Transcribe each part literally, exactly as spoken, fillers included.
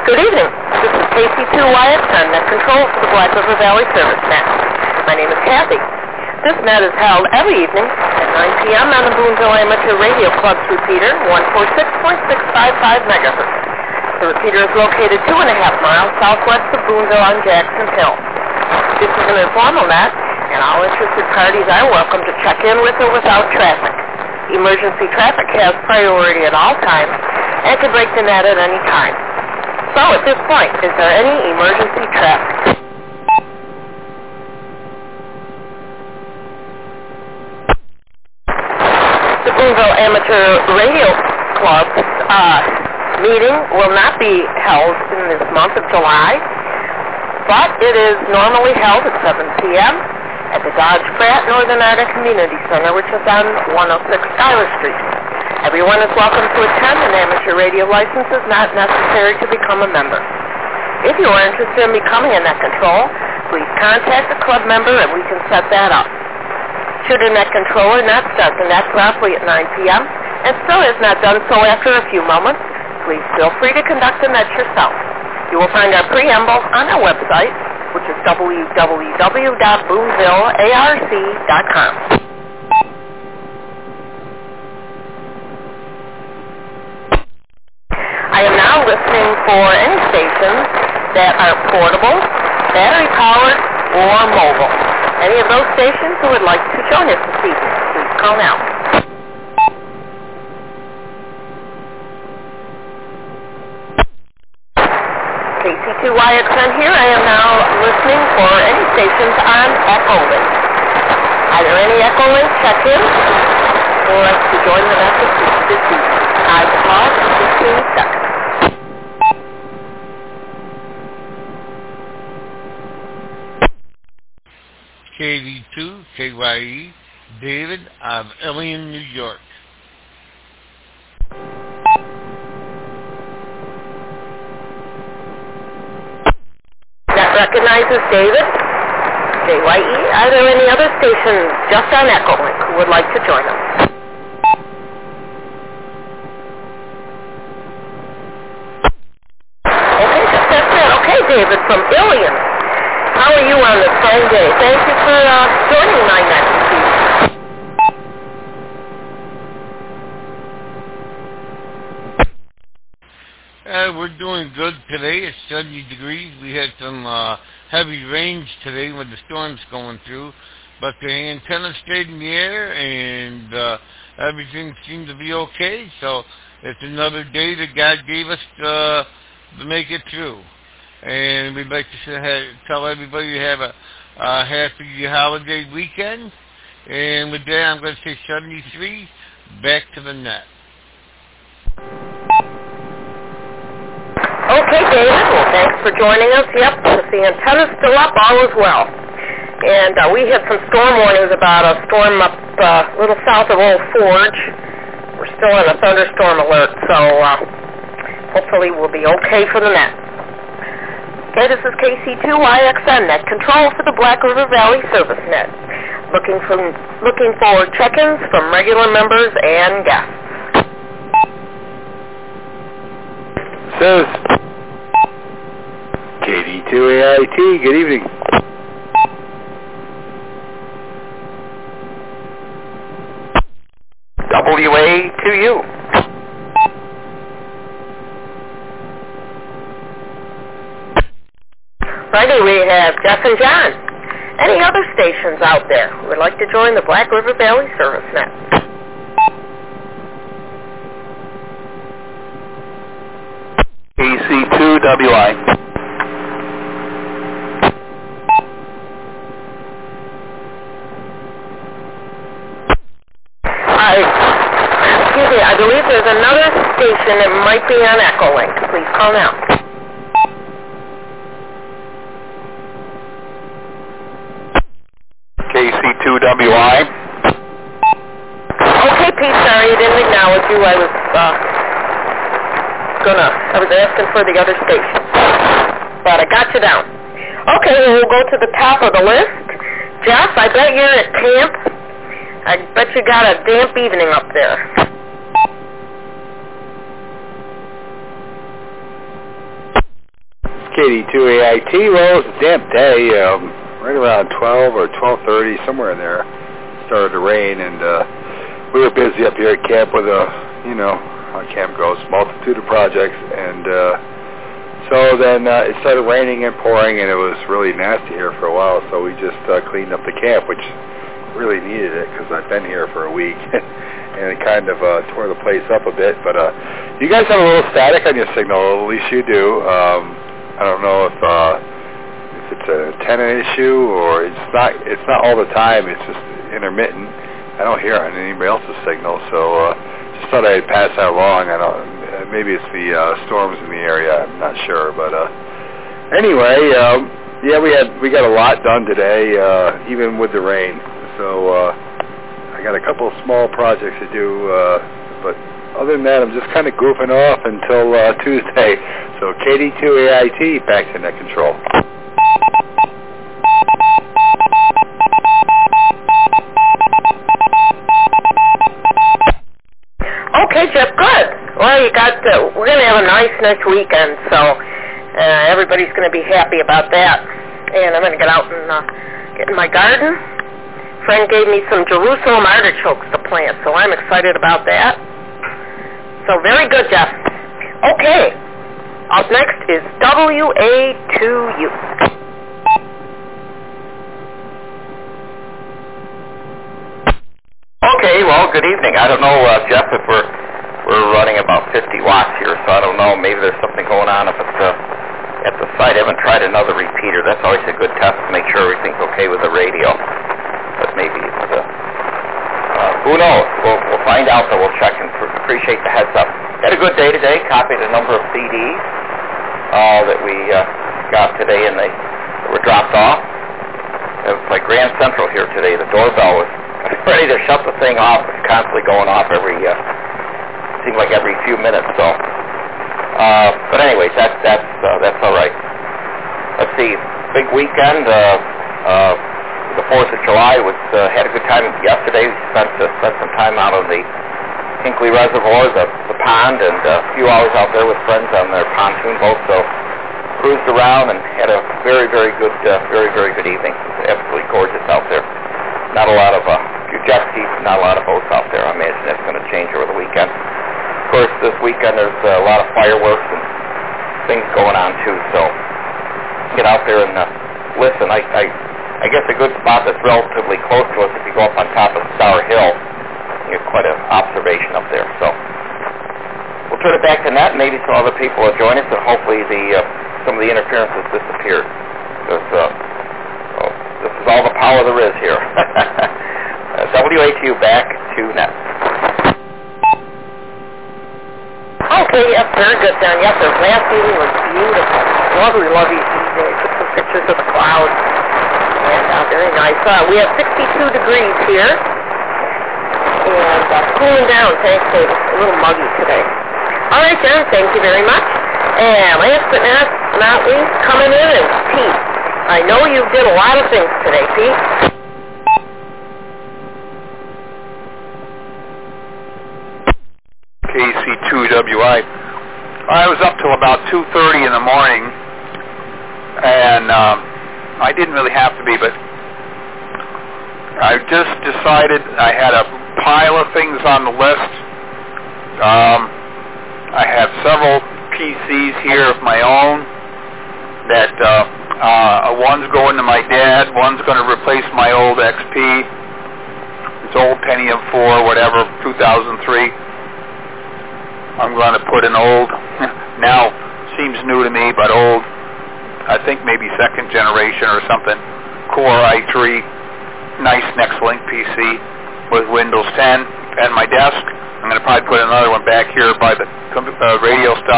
Good evening. This is K C two Y X N, net control for the Black River Valley Service Net. My name is Kathy. This net is held every evening at nine p.m. on the Boonville Amateur Radio Club's repeater, one forty-six point six five five megahertz. The repeater is located two and a half miles southwest of Boonville on Jackson Hill. This is an informal net, and all interested parties are welcome to check in with or without traffic. Emergency traffic has priority at all times and can break the net at any time. So at this point, is there any emergency traffic? The Boonville Amateur Radio Club's uh, meeting will not be held in this month of July, but it is normally held at seven p.m. at the Dodge Pratt Northern Art Community Center, which is on one oh six Schuyler Street. Everyone is welcome to attend. An amateur radio license is not necessary to become a member. If you are interested in becoming a net control, please contact a club member and we can set that up. Should a net controller not start the net promptly at nine p.m. and still has not done so after a few moments, please feel free to conduct the net yourself. You will find our preamble on our website, which is w w w dot boonville arc dot com. I am now listening for any stations that are portable, battery-powered, or mobile. Any of those stations who would like to join us this evening, please call now. K C two Y X N here. I am now listening for any stations on Echolink. Are there any Echolink check-ins who would like to join the message this evening? I pause in fifteen seconds. K D two K Y E, David of Ilion, New York. That recognizes David, K Y E. Are there any other stations just on Echolink who would like to join us? Okay, just that's it. Okay, David from Ilion. How are you on this fine day? Thank you for uh, joining my net this evening. Uh, we're doing good today. It's seventy degrees. We had some uh, heavy rains today when the storm's going through, but the antenna stayed in the air and uh, everything seemed to be okay. So it's another day that God gave us uh, to make it through. And we'd like to say, tell everybody to have a, a happy holiday weekend. And with that, I'm going to say seventy-three, back to the net. Okay, David. Well, thanks for joining us. Yep, if the antenna's still up, all is well. And uh, we had some storm warnings about a storm up uh, a little south of Old Forge. We're still in a thunderstorm alert, so uh, hopefully we'll be okay for the net. Okay, this is K C two Y X N, net control for the Black River Valley Service Net. Looking, from, looking for check-ins from regular members and guests. Says K D two A I T, good evening. W A to you. Friday we have Jeff and John. Any other stations out there who would like to join the Black River Valley Service Net? K C two W I. I, excuse me, I believe there's another station that might be on Echolink. Please call now. K C two W I. Okay, Pete, sorry I didn't acknowledge you. I was, uh, gonna, I was asking for the other station. But I got you down. Okay, well, we'll go to the top of the list. Jeff, I bet you're at camp. I bet you got a damp evening up there. K D two A I T. Well, it was a damp day, um, right around twelve or twelve thirty, somewhere in there. It started to rain, and uh, we were busy up here at camp with a, you know, how camp goes, multitude of projects, and uh, so then uh, it started raining and pouring, and it was really nasty here for a while, so we just uh, cleaned up the camp, which really needed it because I've been here for a week, and it kind of uh, tore the place up a bit. But uh, you guys have a little static on your signal, at least you do. Um, I don't know if uh, if it's an antenna issue or it's not. It's not all the time. It's just intermittent. I don't hear it on anybody else's signal, so uh, just thought I'd pass that along. I don't. Maybe it's the uh, storms in the area. I'm not sure, but uh, anyway, um, yeah, we had we got a lot done today, uh, even with the rain. So uh, I got a couple of small projects to do, uh, but other than that, I'm just kind of goofing off until uh, Tuesday. So K D two A I T, back to net control. Okay, Jeff, good. Well, you got, uh, we're going to have a nice, nice weekend, so uh, everybody's going to be happy about that. And I'm going to get out and uh, get in my garden. Friend gave me some Jerusalem artichokes to plant, so I'm excited about that. So very good, Jeff. Okay. Up next is W A two U. Okay, well, good evening. I don't know, uh, Jeff, if we're we're running about fifty watts here, so I don't know. Maybe there's something going on if it's uh, at the site. I haven't tried another repeater. That's always a good test to make sure everything's okay with the radio. But maybe it's, uh, uh, who knows? We'll, we'll find out, so we'll check and pr- appreciate the heads up. Had a good day today. Copied a number of C Ds uh, that we uh, got today, and they were dropped off. It was like Grand Central here today. The doorbell was ready to shut the thing off. It's constantly going off every, uh, seemed like every few minutes. So, uh, but anyways, that's that's uh, that's all right. Let's see. Big weekend. Uh, uh, The fourth of July was uh, had a good time yesterday. We spent uh, spent some time out on the Hinkley Reservoir, the, the pond, and uh, a few hours out there with friends on their pontoon boat. So cruised around and had a very very good uh, very very good evening. It was absolutely gorgeous out there. Not a lot of uh, few jet skis, not a lot of boats out there. I imagine that's going to change over the weekend. Of course, this weekend there's uh, a lot of fireworks and things going on too. So get out there and uh, listen. I. I I guess a good spot that's relatively close to us, if you go up on top of Star Hill, you get quite an observation up there. So we'll turn it back to net. Maybe some other people will join us, and hopefully the uh, some of the interference has disappeared. Because uh, well, this is all the power there is here. uh, W A T U back to net. Okay, yes, very good, Don. Yes, the last evening was beautiful. Lovely, lovely evening. I took some pictures of the clouds. And uh, very nice. Uh, we have sixty-two degrees here, and uh, cooling down, thankfully. It's a little muggy today. All right, John, thank you very much. And last but not, not least, coming in is Pete. I know you did a lot of things today, Pete. K C two W I. I was up till about two thirty in the morning, and um, I didn't really have to be, but I just decided I had a pile of things on the list. Um, I have several P Cs here of my own that uh, uh, one's going to my dad, one's going to replace my old X P, it's old Pentium four, whatever, two thousand three. I'm going to put an old, now seems new to me, but old, I think maybe second generation or something, Core i three, nice Nextlink P C with Windows ten at my desk. I'm going to probably put another one back here by the uh, radio stuff.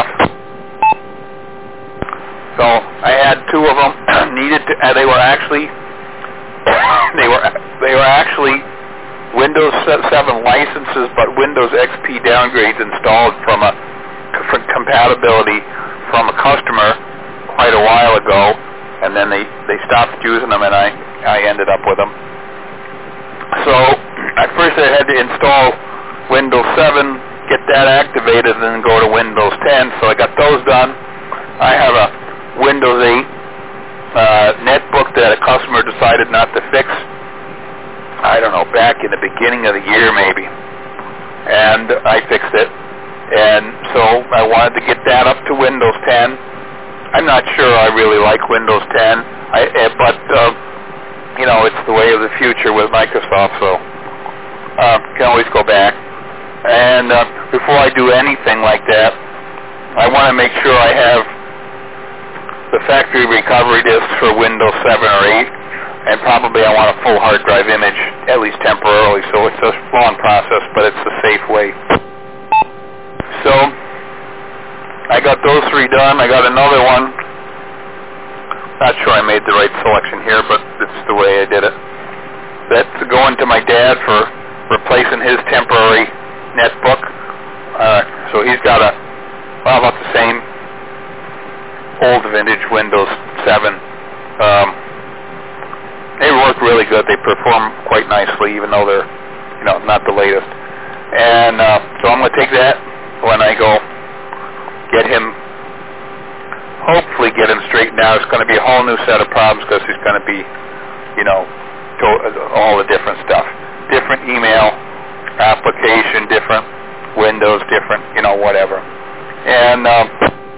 So I had two of them needed to, uh, they were actually, they were they were actually Windows seven licenses, but Windows X P downgrades installed from a from compatibility from a customer quite a while ago, and then they, they stopped using them, and I, I ended up with them. So at first I had to install Windows seven, get that activated, and then go to Windows ten. So I got those done. I have a Windows beginning of the year maybe, and I fixed it. And so I wanted to get that up to Windows ten. I'm not sure I really like Windows ten, I, uh, but uh, you know, it's the way of the future with Microsoft, so uh, can always go back. And uh, before I do anything like that, I want to make sure I have the factory recovery disks for Windows seven or eight, and probably I want a full hard drive image, at least temporarily, so it's a long process, but it's the safe way. So I got those three done. I got another one. Not sure I made the right selection here, but it's the way I did it. That's going to my dad for replacing his temporary netbook. Uh, so he's got a, well, about the same old vintage Windows seven. Um, they work really good. They perform quite nicely, even though they're, you know, not the latest. And uh, so I'm going to take that when I go get him, hopefully get him straightened out. It's going to be a whole new set of problems because he's going to be, you know, all the different stuff. Different email application, different Windows, different, you know, whatever. And um,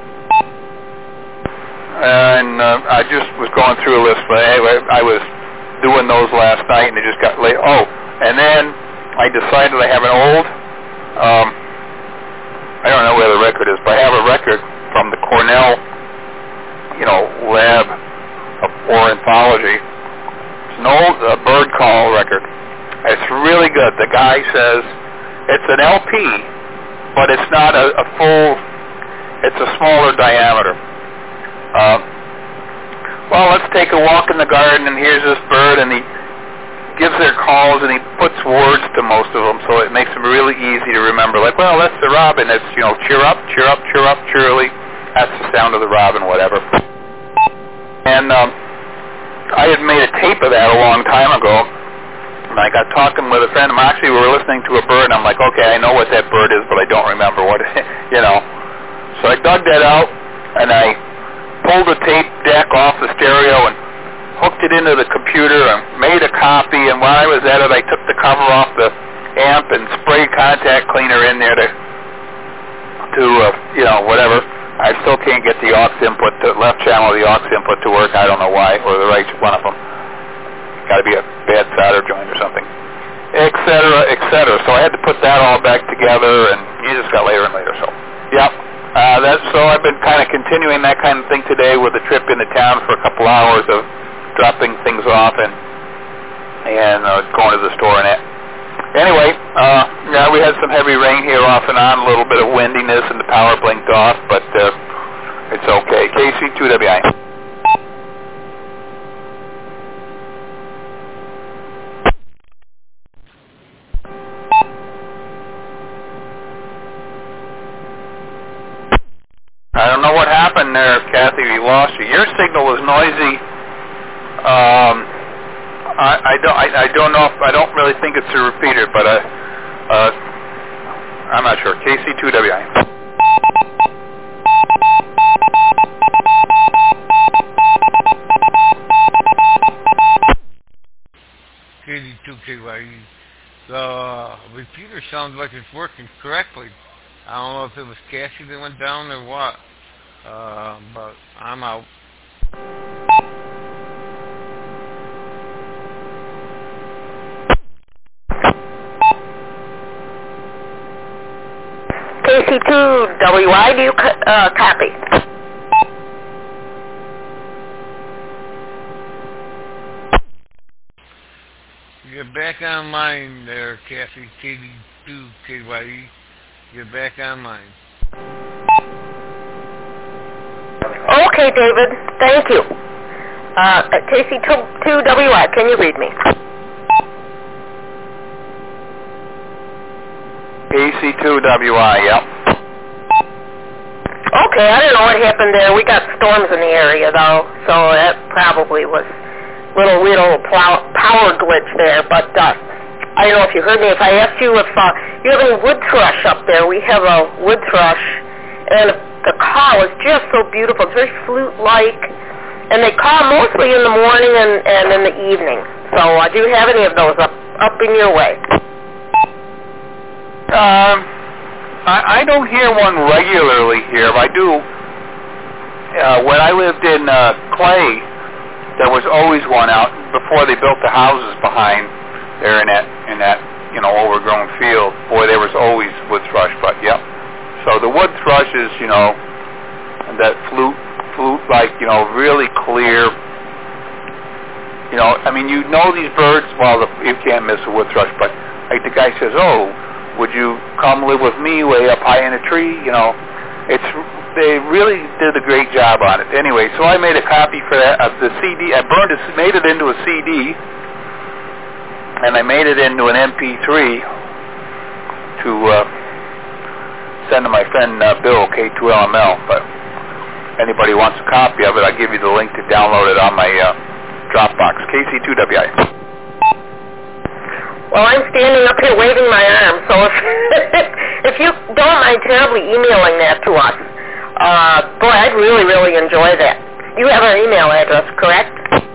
and uh, I just was going through a list, but anyway, I was doing those last night, and it just got late. Oh, and then I decided I have an old, um, I don't know where the record is, but I have a record from the Cornell, you know, lab of ornithology. It's an old uh, bird call record. It's really good. The guy says it's an L P, but it's not a, a full, it's a smaller diameter. Uh, well, let's take a walk in the garden, and here's this bird, and he gives their calls, and he puts words to most of them, so it makes them really easy to remember. Like, well, that's the robin. It's, you know, cheer up, cheer up, cheer up, cheerily. That's the sound of the robin, whatever. And um, I had made a tape of that a long time ago, and I got talking with a friend of mine. Actually, we were listening to a bird, and I'm like, okay, I know what that bird is, but I don't remember what it is, you know. So I dug that out, and I pulled the tape deck off the stereo and hooked it into the computer and made a copy, and while I was at it, I took the cover off the amp and sprayed contact cleaner in there to, to uh, you know, whatever. I still can't get the aux input, the left channel of the aux input to work. I don't know why, or the right one of them. Got to be a bad solder joint or something, et cetera, et cetera. So I had to put that all back together, and you just got later and later. So, yep. Uh, that's, so I've been kind of continuing that kind of thing today with a trip into town for a couple hours of dropping things off and and uh, going to the store and that. Anyway, uh, yeah, we had some heavy rain here off and on, a little bit of windiness, and the power blinked off, but uh, it's okay. K C two W I. I don't know what happened there, Kathy. We lost you. Your signal was noisy. Um, I, I don't. I, I don't know. If, I don't really think it's a repeater, but uh, uh, I'm not sure. K C two W I. K C two K Y E. The repeater sounds like it's working correctly. I don't know if it was Cassie that went down or what, uh, but I'm out. K C two W I, do you uh, copy? You're back online there, Kathy. K C two K Y E. You're back online. Okay, David. Thank you. Uh, K C two W I, can you read me? K C two W I, yep. Okay, I don't know what happened there. We got storms in the area, though, so that probably was a little, little plow, power glitch there, but uh, I don't know if you heard me. If I asked you if uh, you have any wood thrush up there, we have a wood thrush, and the call is just so beautiful. It's very flute-like, and they call mostly in the morning and, and in the evening. So uh, do you have any of those up, up in your way? Um, I, I don't hear one regularly here. I do. Uh, when I lived in uh, Clay, there was always one out before they built the houses behind there in that in that you know overgrown field. Boy, there was always wood thrush. But yep. So the wood thrush is you know that flute flute like you know really clear. You know, I mean, you know these birds. Well, the, you can't miss a wood thrush. But like the guy says, oh, would you come live with me way up high in a tree? You know, it's they really did a great job on it. Anyway, so I made a copy for that of the C D. I burned it, made it into a C D, and I made it into an M P three to uh, send to my friend uh, Bill K two L M L. But anybody wants a copy of it, I'll give you the link to download it on my uh, Dropbox. K C two W I. Well, I'm standing up here waving my arm, so if if you don't mind terribly emailing that to us, uh, boy, I'd really, really enjoy that. You have our email address, correct?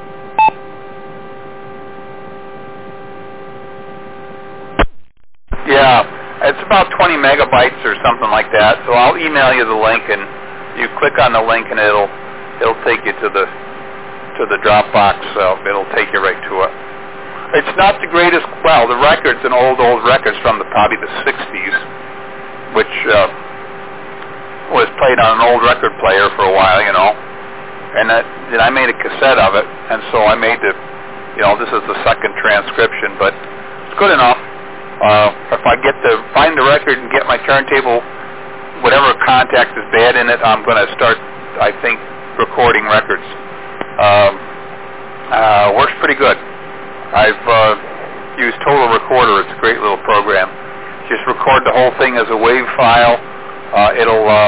Yeah, it's about twenty megabytes or something like that. So I'll email you the link, and you click on the link, and it'll it'll take you to the to the Dropbox. So it'll take you right to it. It's not the greatest. Well, the record's an old, old records from the probably the sixties, which uh, was played on an old record player for a while, you know. And that, then I made a cassette of it, and so I made the, you know, this is the second transcription, but it's good enough. Uh, if I get to find the record and get my turntable, whatever contact is bad in it, I'm going to start, I think, recording records. Um, uh, works pretty good. I've uh, used Total Recorder. It's a great little program. Just record the whole thing as a WAV file. Uh, it'll, uh,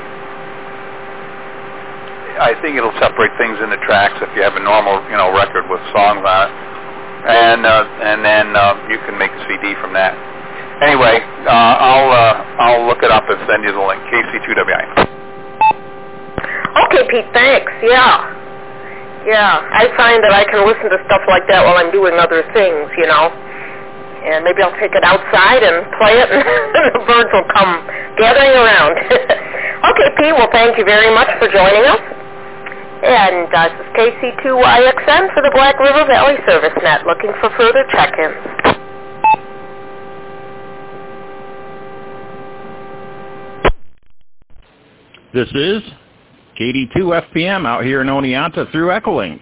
I think it'll separate things into tracks if you have a normal, you know, record with songs on it, and uh, and then uh, you can make a C D from that. Anyway, uh, I'll uh, I'll look it up and send you the link. K C two W I. Okay, Pete. Thanks. Yeah. Yeah, I find that I can listen to stuff like that while I'm doing other things, you know. And maybe I'll take it outside and play it, and the birds will come gathering around. Okay, Pete, well, thank you very much for joining us. And uh, this is K C two I X N for the Black River Valley Service Net, looking for further check-ins. This is K D two F P M out here in Oneonta through Echolink.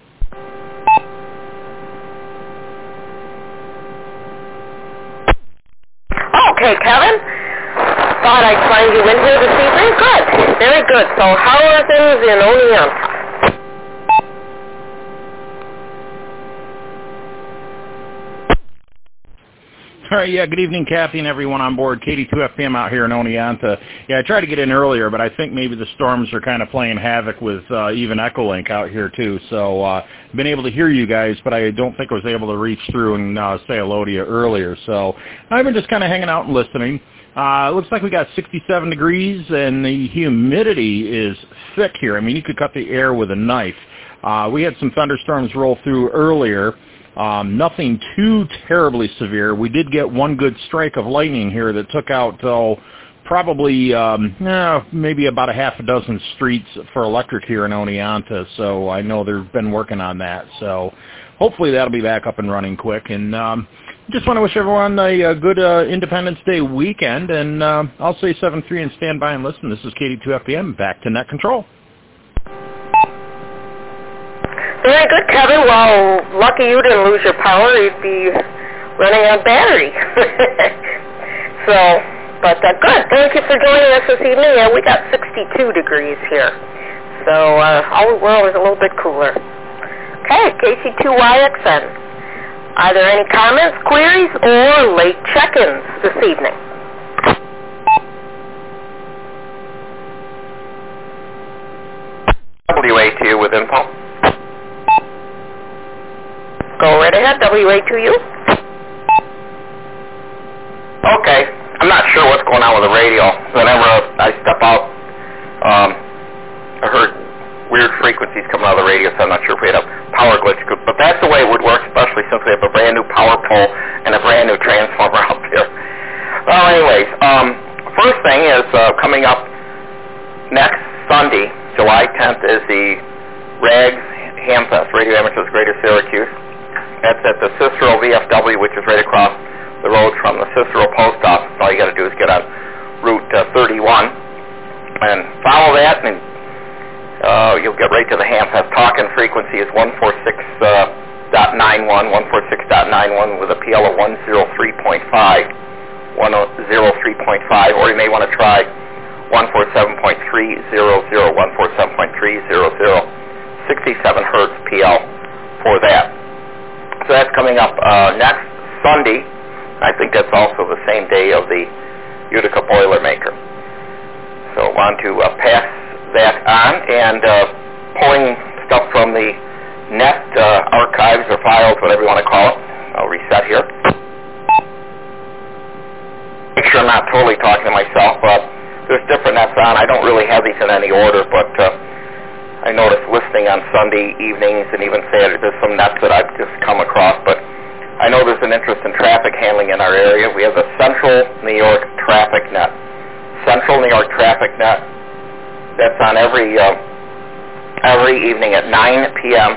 Okay, Kevin. Thought I'd find you in here this evening. Good. Very good. So how are things in Oneonta? All right, yeah, good evening, Kathy, and everyone on board. K D two F P M out here in Oneonta. Yeah, I tried to get in earlier, but I think maybe the storms are kind of playing havoc with uh, even Echolink out here, too. So uh, I've been able to hear you guys, but I don't think I was able to reach through and uh, say hello to you earlier. So I've been just kind of hanging out and listening. Uh, it looks like we got sixty-seven degrees, and the humidity is thick here. I mean, you could cut the air with a knife. Uh, we had some thunderstorms roll through earlier. Um, nothing too terribly severe. We did get one good strike of lightning here that took out, oh, probably um, eh, maybe about a half a dozen streets for electric here in Oneonta, so I know they've been working on that. So hopefully that'll be back up and running quick. And um, just want to wish everyone a, a good uh, Independence Day weekend, and uh, I'll say seven three and stand by and listen. This is K D two F P M, back to Net Control. Very good, Kevin. Well, lucky you didn't lose your power. You'd be running on battery. So, but uh, good. Thank you for joining us this evening. Yeah, we got sixty-two degrees here. So uh, all the world is a little bit cooler. Okay, K C two Y X N. Are there any comments, queries, or late check-ins this evening? W A two with info. Go right ahead, W A two U. Okay. I'm not sure what's going on with the radio. Whenever I step out, um, I heard weird frequencies coming out of the radio, so I'm not sure if we had a power glitch. But that's the way it would work, especially since we have a brand new power pole and a brand new transformer out there. Well, anyways, um, first thing is uh, coming up next Sunday, July tenth, is the RAGS Hamfest, Radio Amateurs Greater Syracuse. That's at the Cicero V F W, which is right across the road from the Cicero Post Office. All you got to do is get on Route uh, thirty-one and follow that, and uh, you'll get right to the Hamfest. Talk-in frequency is one forty-six point nine one, one forty-six point nine one with a P L of one oh three point five, one oh three point five, or you may want to try one forty-seven point three hundred, one forty-seven point three hundred, sixty-seven hertz P L for that. So that's coming up uh, next Sunday. I think that's also the same day of the Utica Boilermaker. So I want to uh, pass that on, and uh, pulling stuff from the net uh, archives or files, whatever you want to call it. I'll reset here. Make sure I'm not totally talking to myself. Uh, there's different nets on. I don't really have these in any order, but uh, I noticed listening on Sunday evenings and even Saturday, there's some nets that I've just come across, but I know there's an interest in traffic handling in our area. We have the Central New York Traffic Net. Central New York Traffic Net, that's on every uh, every evening at nine p.m.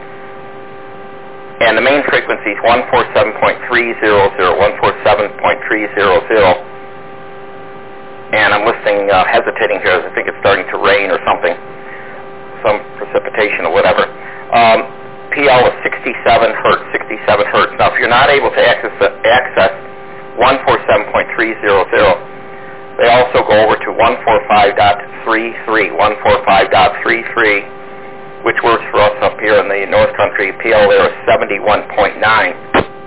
And the main frequency is one forty-seven point three hundred, one forty-seven point three hundred. And I'm listening, uh, hesitating here. I think it's starting to rain or something, some precipitation or whatever. Um, P L is sixty-seven hertz, sixty-seven hertz. Now, if you're not able to access access one forty-seven point three hundred, they also go over to one forty-five point three three, one forty-five point three three, which works for us up here in the North Country. P L there is seventy-one point nine.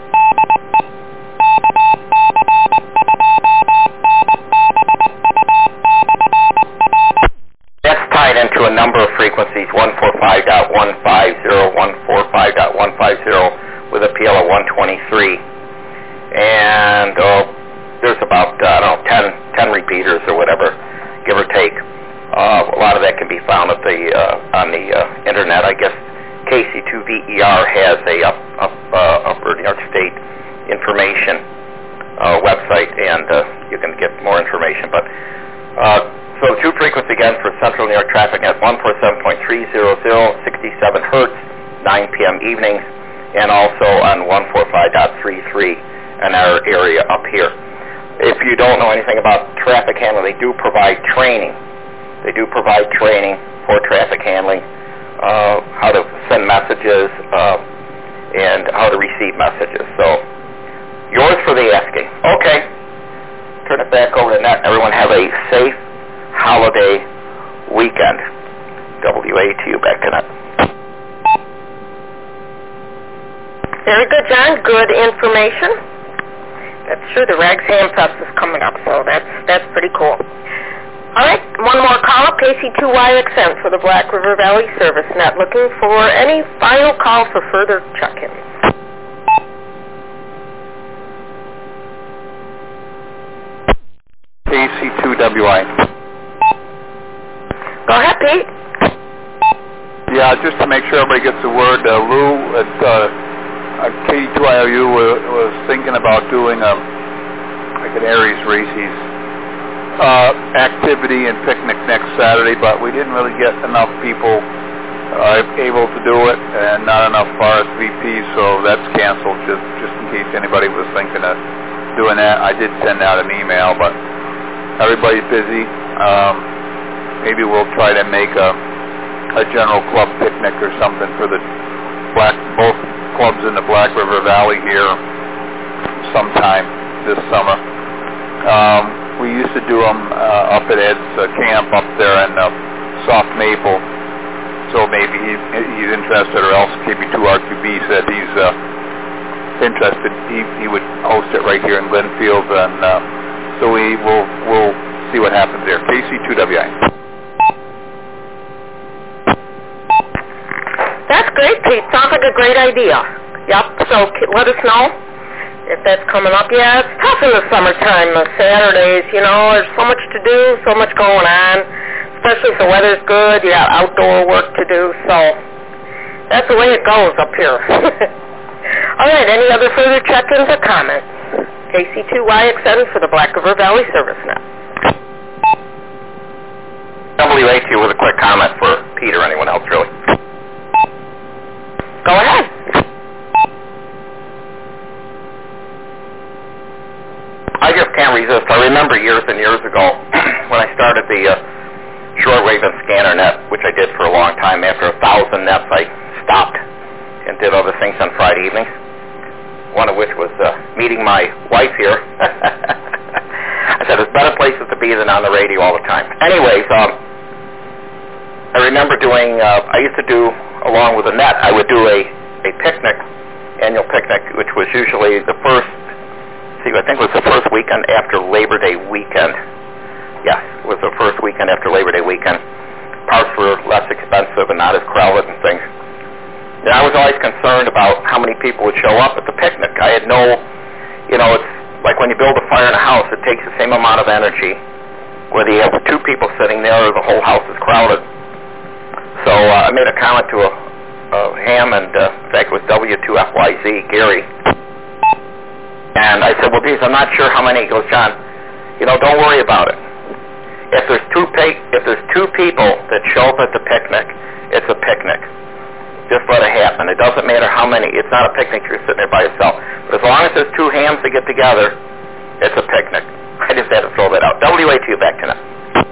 That's tied into a number of frequencies, one forty-five point one five zero, one forty-five point one five zero with a P L of one twenty-three. And uh, there's about, uh, I don't know, ten, ten repeaters or whatever, give or take. Uh, a lot of that can be found at the uh, on the uh, internet. I guess K C two V E R has a up, up, uh, Upper New York State information uh, website, and uh, you can get more information. But uh, so two frequency again for Central New York Traffic at one forty-seven point three hundred, sixty-seven hertz, nine p.m. evenings, and also on one forty-five point three three in our area up here. If you don't know anything about traffic handling, they do provide training. They do provide training for traffic handling, uh, how to send messages, uh, and how to receive messages. So, yours for the asking. Okay. Turn it back over to net. Everyone have a safe holiday weekend. W A to you, back to net. Very good, John. Good information. That's true. The RAGS Hamfest is coming up, so that's that's pretty cool. All right, one more call up, K C two Y X N for the Black River Valley Service Net. Looking for any final call for further check-ins. K C two W I. Go ahead, Pete. Yeah, just to make sure everybody gets the word, uh, Lou at uh, K C two I O U was, was thinking about doing a, like an Aries Races uh, activity and picnic next Saturday, but we didn't really get enough people uh, able to do it, and not enough R S V Ps, so that's canceled, just, just in case anybody was thinking of doing that. I did send out an email, but everybody's busy. Um, maybe we'll try to make a, a general club picnic or something for the black, both clubs in the Black River Valley here sometime this summer. Um, we used to do them uh, up at Ed's uh, camp up there in uh, Soft Maple, so maybe he, he's interested, or else K B two R Q B said he's uh, interested. He, he would host it right here in Glenfield, and uh, so we will we'll see what happens there. K C two W I. That's great, Pete. Sounds like a great idea. Yep, so let us know if that's coming up. Yeah, it's tough in the summertime, the Saturdays, you know. There's so much to do, so much going on, especially if the weather's good. You got outdoor work to do, so that's the way it goes up here. All right, any other further check-ins or comments? K C two Y X N for the Black River Valley Service Net. W A Q with a quick comment for Peter, anyone else really. Go ahead. I just can't resist. I remember years and years ago when I started the uh, shortwave and scanner net, which I did for a long time. After a thousand nets, I stopped and did other things on Friday evenings, one of which was uh, meeting my wife here. I said, there's better places to be than on the radio all the time. Anyways, um, I remember doing, uh, I used to do, along with a net, I would do a, a picnic, annual picnic, which was usually the first, see, I think it was the first weekend after Labor Day weekend. Yes, it was the first weekend after Labor Day weekend. Parks were less expensive and not as crowded and things. And I was always concerned about how many people would show up at the picnic. I had no, you know, it's like when you build a fire in a house, it takes the same amount of energy, whether you have two people sitting there or the whole house is crowded. So uh, I made a comment to a, a ham, and uh, in fact it was W two F Y Z, Gary. And I said, well, geez, I'm not sure how many. He goes, John, you know, don't worry about it. If there's two pa- if there's two people that show up at the picnic, it's a picnic. Just let it happen. It doesn't matter how many. It's not a picnic you're sitting there by yourself. But as long as there's two hams that get together, it's a picnic. I just had to throw that out. W A T U back to now.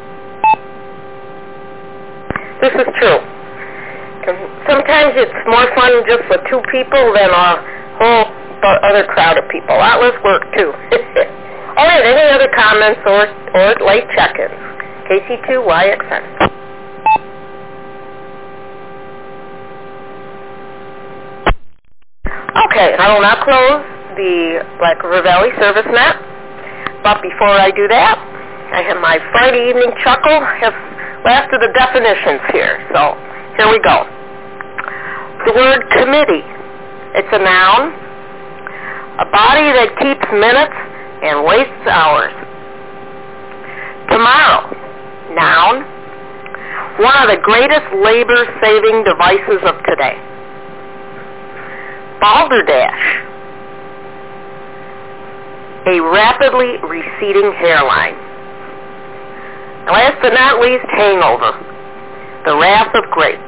This is true. Sometimes it's more fun just with two people than a whole other crowd of people. That was work, too. All right, any other comments or, or late check-ins? K C two Y X N. Okay, I will now close the Black River Valley Service Net. But before I do that, I have my Friday evening chuckle. I have last of the definitions here. So here we go. The word committee. It's a noun. A body that keeps minutes and wastes hours. Tomorrow. Noun. One of the greatest labor-saving devices of today. Balderdash. A rapidly receding hairline. Last but not least, hangover. The wrath of grapes.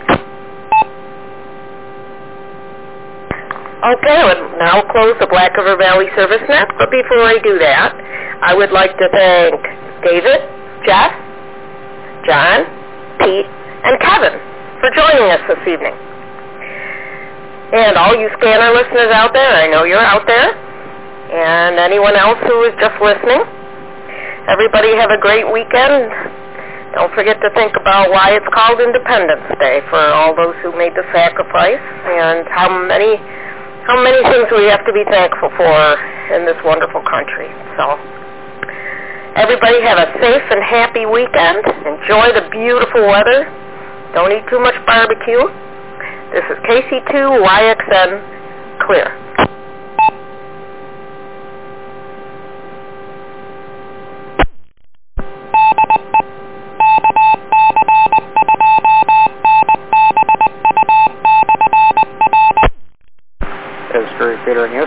Okay, I would now close the Black River Valley Service Net, but before I do that, I would like to thank David, Jeff, John, Pete, and Kevin for joining us this evening. And all you scanner listeners out there, I know you're out there, and anyone else who is just listening, everybody have a great weekend. Don't forget to think about why it's called Independence Day for all those who made the sacrifice, and how many how many things we have to be thankful for in this wonderful country. So everybody have a safe and happy weekend. Enjoy the beautiful weather. Don't eat too much barbecue. This is K C two Y X N, clear. History, Peter and News.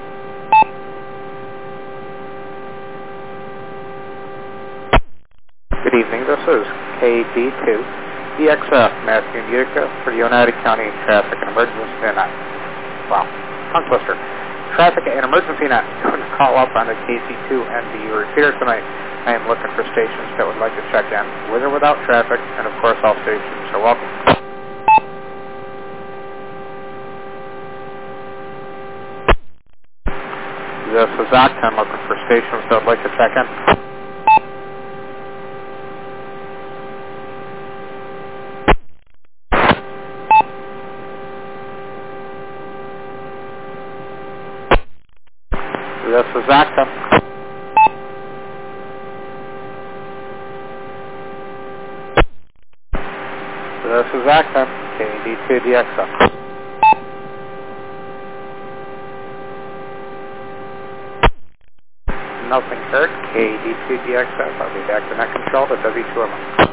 Good evening, this is K D two D X F, Matthew and Utica for the Oneida County Traffic and Emergency Net. Wow, tongue twister. Traffic and Emergency Net. Going to call up on the K C two N B U repeater tonight. I am looking for stations that would like to check in, with or without traffic, and of course all stations are welcome. This is Octon looking for stations that would like to check in. This is Octon. This is Octon, K D two D X F. Nothing heard, K D two D X F. I'll be back to net control to W two M.